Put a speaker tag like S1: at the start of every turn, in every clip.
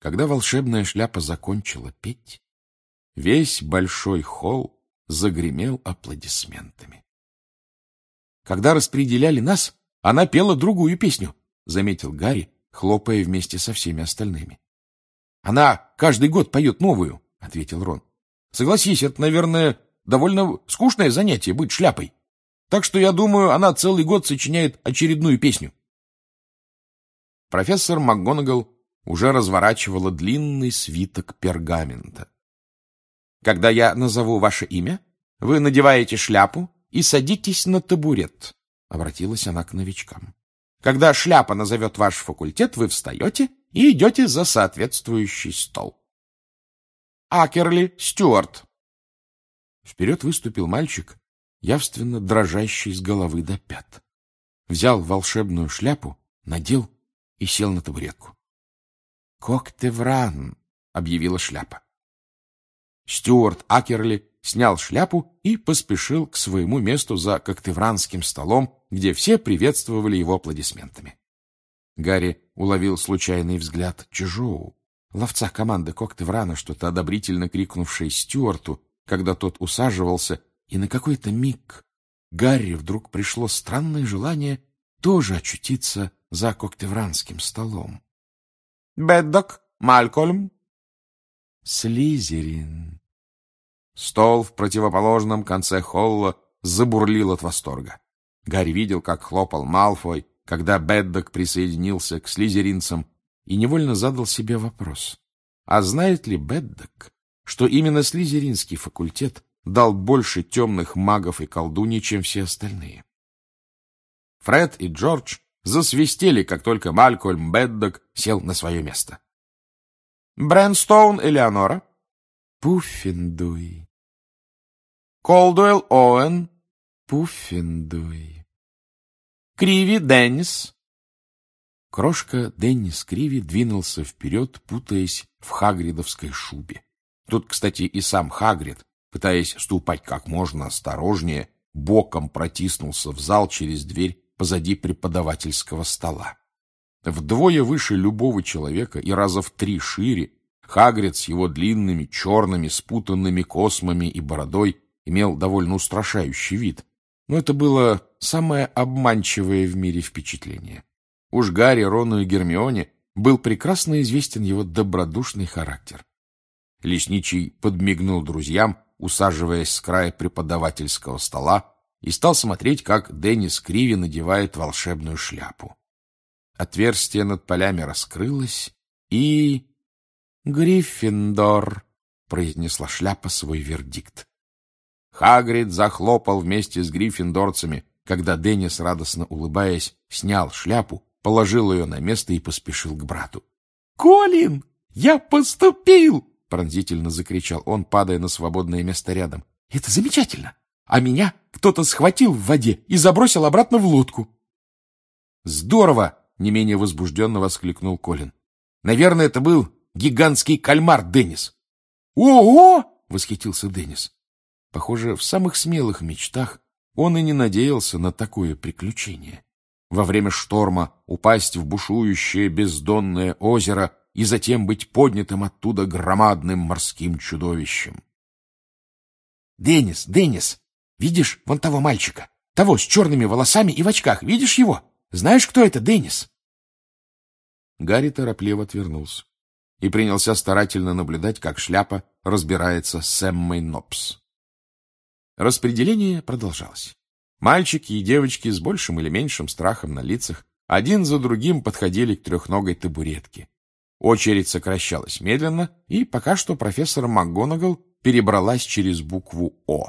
S1: Когда волшебная шляпа закончила петь, весь большой холл загремел аплодисментами. Когда распределяли нас, она пела другую песню, заметил Гарри, хлопая вместе со всеми остальными. Она каждый год поет новую, ответил Рон. Согласись, это, наверное, довольно скучное занятие быть шляпой. Так что, я думаю, она целый год сочиняет очередную песню. Профессор МакГонагал уже разворачивала длинный свиток пергамента. Когда я назову ваше имя, вы надеваете шляпу и садитесь на табурет, обратилась она к новичкам. Когда шляпа назовет ваш факультет, вы встаете и идете за соответствующий стол. Акерли Стюарт. Вперед выступил мальчик, явственно дрожащий с головы до пят. Взял волшебную шляпу, надел и сел на табуретку. «Коктевран», — объявила шляпа. Стюарт Акерли снял шляпу и поспешил к своему месту за коктевранским столом, где все приветствовали его аплодисментами. Гарри уловил случайный взгляд Чжоу, ловца команды Коктеврана, что-то одобрительно крикнувшей Стюарту, когда тот усаживался, и на какой-то миг Гарри вдруг пришло странное желание тоже очутиться за коктевранским столом. «Бэддок, Малькольм». «Слизерин». Стол в противоположном конце холла забурлил от восторга. Гарри видел, как хлопал Малфой, когда Бэддок присоединился к слизеринцам, и невольно задал себе вопрос. А знает ли Бэддок, что именно слизеринский факультет дал больше темных магов и колдуней, чем все остальные? Фред и Джордж засвистели, как только Малькольм Бэддок сел на свое место. Брэнстоун Элеонора. Пуффендуй. Колдуэлл Оуэн. Пуффендуй. Криви Деннис. Крошка Деннис Криви двинулся вперед, путаясь в хагридовской шубе. Тут, кстати, и сам Хагрид, пытаясь ступать как можно осторожнее, боком протиснулся в зал через дверь позади преподавательского стола. Вдвое выше любого человека и раза в 3 шире, Хагрид с его длинными, черными, спутанными космами и бородой имел довольно устрашающий вид, но это было самое обманчивое в мире впечатление. Уж Гарри, Рону и Гермионе был прекрасно известен его добродушный характер. Лесничий подмигнул друзьям, усаживаясь с края преподавательского стола, и стал смотреть, как Деннис Криви надевает волшебную шляпу. Отверстие над полями раскрылось, и... «Гриффиндор», — произнесла шляпа свой вердикт. Хагрид захлопал вместе с гриффиндорцами, когда Деннис, радостно улыбаясь, снял шляпу, положил ее на место и поспешил к брату. «Колин, я поступил!» — пронзительно закричал он, падая на свободное место рядом. «Это замечательно! А меня кто-то схватил в воде и забросил обратно в лодку». «Здорово!» — не менее возбужденно воскликнул Колин. «Наверное, это был гигантский кальмар, Деннис». «Ого!» — восхитился Деннис. Похоже, в самых смелых мечтах он и не надеялся на такое приключение. Во время шторма упасть в бушующее бездонное озеро и затем быть поднятым оттуда громадным морским чудовищем. «Деннис, Деннис, видишь вон того мальчика? Того с черными волосами и в очках. Видишь его? Знаешь, кто это, Деннис?» Гарри торопливо отвернулся и принялся старательно наблюдать, как шляпа разбирается с Эммой Нопс. Распределение продолжалось. Мальчики и девочки с большим или меньшим страхом на лицах один за другим подходили к трехногой табуретке. Очередь сокращалась медленно, и пока что профессор МакГонагал перебралась через букву «О».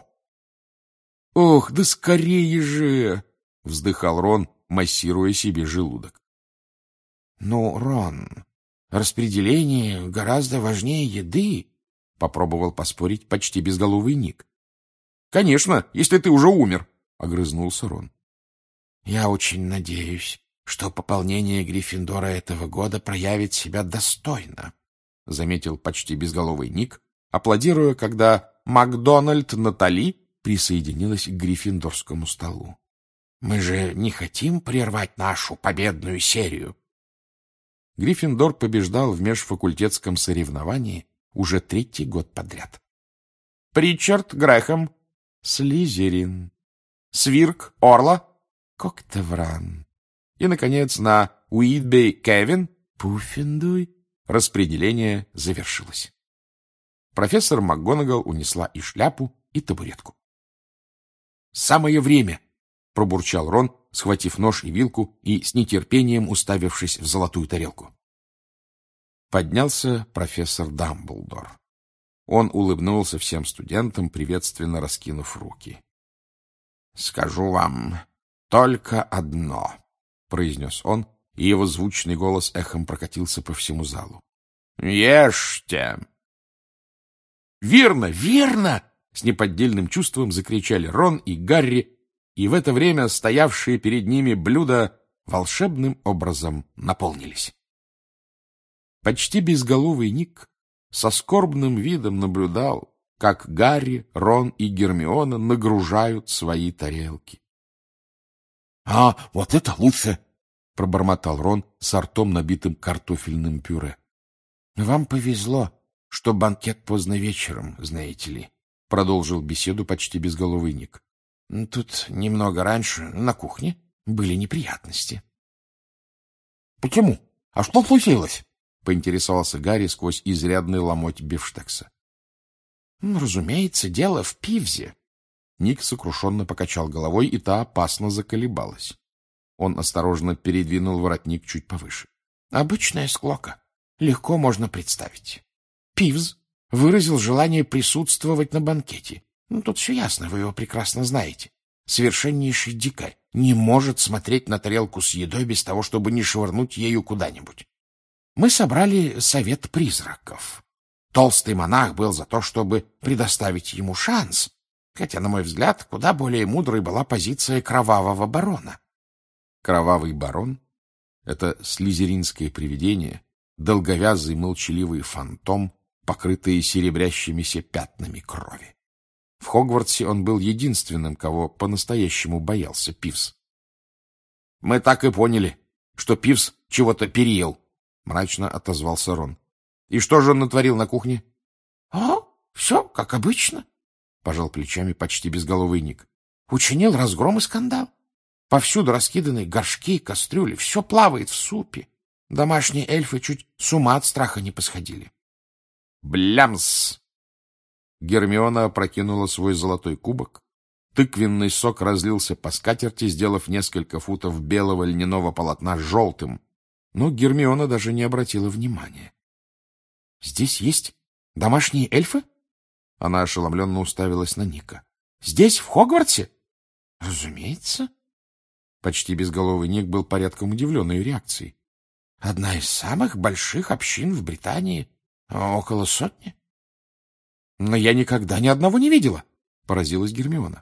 S1: «Ох, да скорее же!» — вздыхал Рон, массируя себе желудок. «Ну, Рон, распределение гораздо важнее еды», — попробовал поспорить почти безголовый Ник. «Конечно, если ты уже умер», — огрызнулся Рон. «Я очень надеюсь, что пополнение Гриффиндора этого года проявит себя достойно», — заметил почти безголовый Ник, аплодируя, когда Макдональд Натали присоединилась к гриффиндорскому столу. «Мы же не хотим прервать нашу победную серию». Гриффиндор побеждал в межфакультетском соревновании уже 3-й год подряд. Причард Грэхэм — Слизерин. Свирк Орла — Коктевран. И, наконец, на Уитбей Кевин — Пуффендуй. Распределение завершилось. Профессор МакГонагал унесла и шляпу, и табуретку. «Самое время!» — пробурчал Рон, схватив нож и вилку и с нетерпением уставившись в золотую тарелку. Поднялся профессор Дамблдор. Он улыбнулся всем студентам, приветственно раскинув руки. — Скажу вам только одно, — произнес он, и его звучный голос эхом прокатился по всему залу. — Ешьте! — Верно, верно! — с неподдельным чувством закричали Рон и Гарри, и в это время стоявшие перед ними блюда волшебным образом наполнились. Почти безголовый Ник со скорбным видом наблюдал, как Гарри, Рон и Гермиона нагружают свои тарелки. — А, вот это лучше! — пробормотал Рон с ртом, набитым картофельным пюре. — Вам повезло, что банкет поздно вечером, знаете ли, — продолжил беседу почти безголовый Ник. — Тут немного раньше, на кухне, были неприятности. — Почему? А что случилось? — поинтересовался Гарри сквозь изрядный ломоть бифштекса. — Разумеется, дело в Пивзе. Ник сокрушенно покачал головой, и та опасно заколебалась. Он осторожно передвинул воротник чуть повыше. — Обычная склока. Легко можно представить. Пивз выразил желание присутствовать на банкете. Тут все ясно, вы его прекрасно знаете. Совершеннейший дикарь не может смотреть на тарелку с едой без того, чтобы не швырнуть ею куда-нибудь. Мы собрали совет призраков. Толстый монах был за то, чтобы предоставить ему шанс, хотя, на мой взгляд, куда более мудрой была позиция кровавого барона. Кровавый барон — это слизеринское привидение, долговязый молчаливый фантом, покрытый серебрящимися пятнами крови. В Хогвартсе он был единственным, кого по-настоящему боялся Пивз. — Мы так и поняли, что Пивз чего-то переел, — мрачно отозвался Рон. — И что же он натворил на кухне? — Все как обычно, — пожал плечами почти безголовый Ник. — Учинил разгром и скандал. Повсюду раскиданы горшки, кастрюли, все плавает в супе. Домашние эльфы чуть с ума от страха не посходили. Блямс! Гермиона опрокинула свой золотой кубок. Тыквенный сок разлился по скатерти, сделав несколько футов белого льняного полотна желтым. Но Гермиона даже не обратила внимания. — Здесь есть домашние эльфы? Она ошеломленно уставилась на Ника. — Здесь, в Хогвартсе? — Разумеется. Почти безголовый Ник был порядком удивлен ее реакцией. — Одна из самых больших общин в Британии. Около 100. — Но я никогда ни одного не видела, — поразилась Гермиона.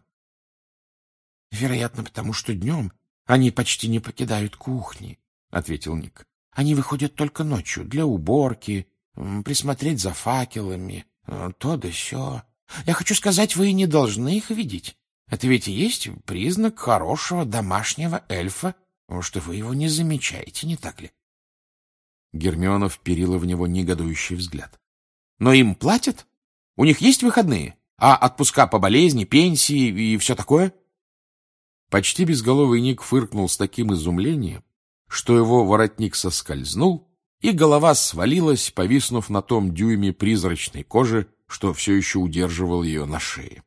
S1: — Вероятно, потому что днем они почти не покидают кухни, — ответил Ник. — Они выходят только ночью для уборки, присмотреть за факелами, то да сё. Я хочу сказать, вы не должны их видеть. Это ведь и есть признак хорошего домашнего эльфа, что вы его не замечаете, не так ли? Гермиона вперила в него негодующий взгляд. — Но им платят? У них есть выходные? А отпуска по болезни, пенсии и все такое? Почти безголовый Ник фыркнул с таким изумлением, что его воротник соскользнул, и голова свалилась, повиснув на том дюйме призрачной кожи, что все еще удерживал ее на шее.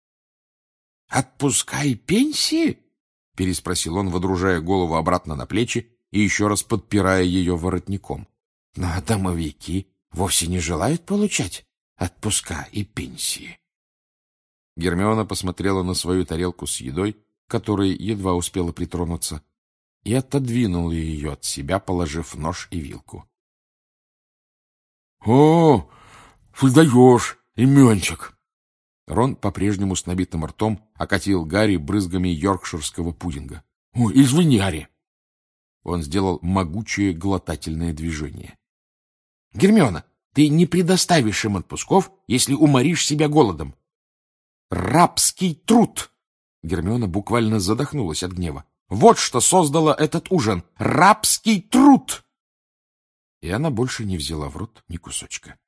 S1: — Отпуска и пенсии? — переспросил он, водружая голову обратно на плечи и еще раз подпирая ее воротником. — Но домовики вовсе не желают получать отпуска и пенсии. Гермиона посмотрела на свою тарелку с едой, которой едва успела притронуться, и отодвинула ее от себя, положив нож и вилку. — О, ты даешь, именчик! Рон по-прежнему с набитым ртом окатил Гарри брызгами йоркширского пудинга. — Ой, извини, Гарри! Он сделал могучее глотательное движение. — Гермиона, ты не предоставишь им отпусков, если уморишь себя голодом. — Рабский труд! Гермиона буквально задохнулась от гнева. — Вот что создало этот ужин! Рабский труд! И она больше не взяла в рот ни кусочка.